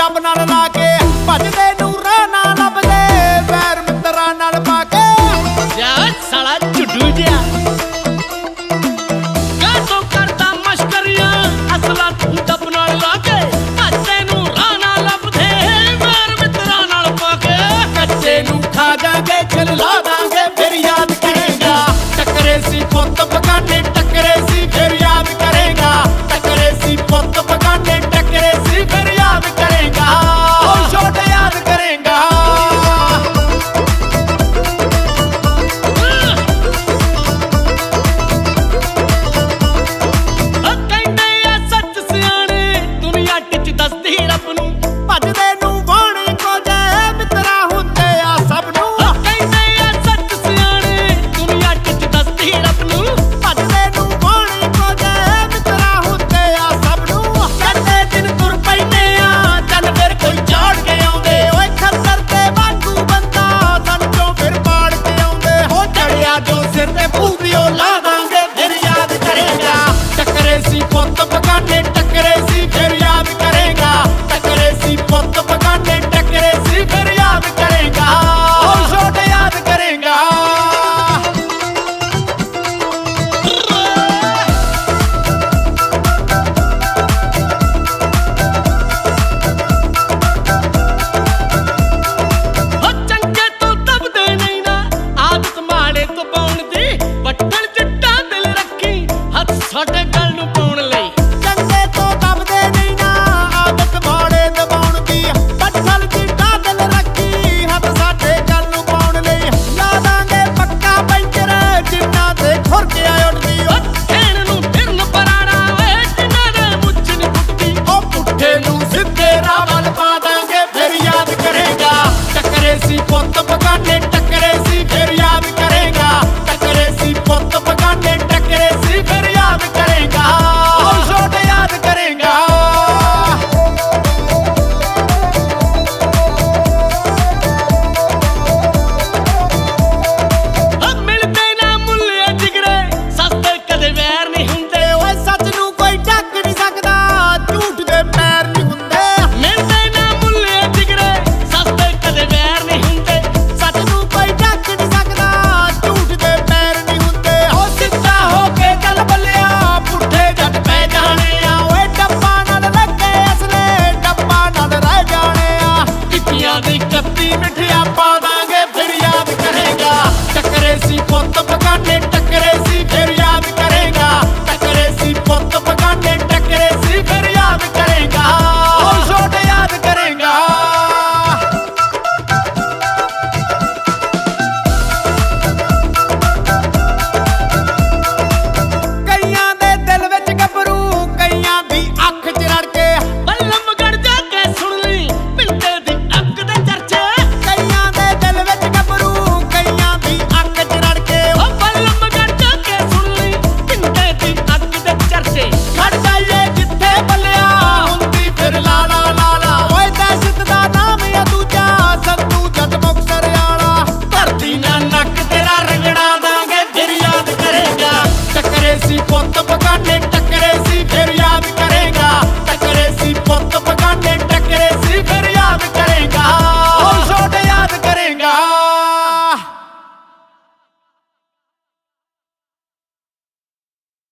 ਰੱਬ ਨਾਲ ਲਾ ਕੇ ਭਜਦੇ ਨੂਰਾਂ ਨਾਲ ਲੱਭਦੇ ਵੈਰ ਮਿੱਤਰਾਂ ਨਾਲ ਪਾ ਕੇ ਜਾ ਸਾਲਾ ਝੁੱਡੂ ਜਿਹਾ ਕਾਹਤੋਂ ਕਰਦਾ ਮਸ਼ਕਰੀਆਂ ਅਸਲਾ ਤੂੰ ਡੱਬ ਨਾਲ ਲਾ ਕੇ ਭਜਦੇ ਨੂਰਾਂ ਨਾਲ ਲੱਭਦੇ ਵੈਰ ਮਿੱਤਰਾਂ ਨਾਲ ਪਾ ਕੇ ਕੱਚੇ ਨੂੰ ਖਾ ਜਾਗੇ ਛਿਲ ਲਾ ਦਾਂਗੇ ਫਿਰ ਯਾਦ ਕਰੇਗਾ ਟੱਕਰੇ ਸੀ ਪੁੱਤ ਬਗਾਨੇ ਟੱਕਰੇ ਸੀ ਫਿਰ ਯਾਦ ਕਰੇਗਾ ਟੱਕਰੇ ਸੀ ਪੁੱਤ ਬਗਾਨੇ ਟੱਕਰੇ ਸੀ ਫਿਰ ਯਾਦ ਕਰੇਗਾ ਉਹ ਛੋਟੇ ਯਾਦ ਕਰੇਗਾ ਕਹਿੰਦੇ ਆ ਸੱਚ ਸਿਆਣੇ ਦੁਨੀਆ ਟਿਚ ਦੱਸਦੀ ਰੱਬ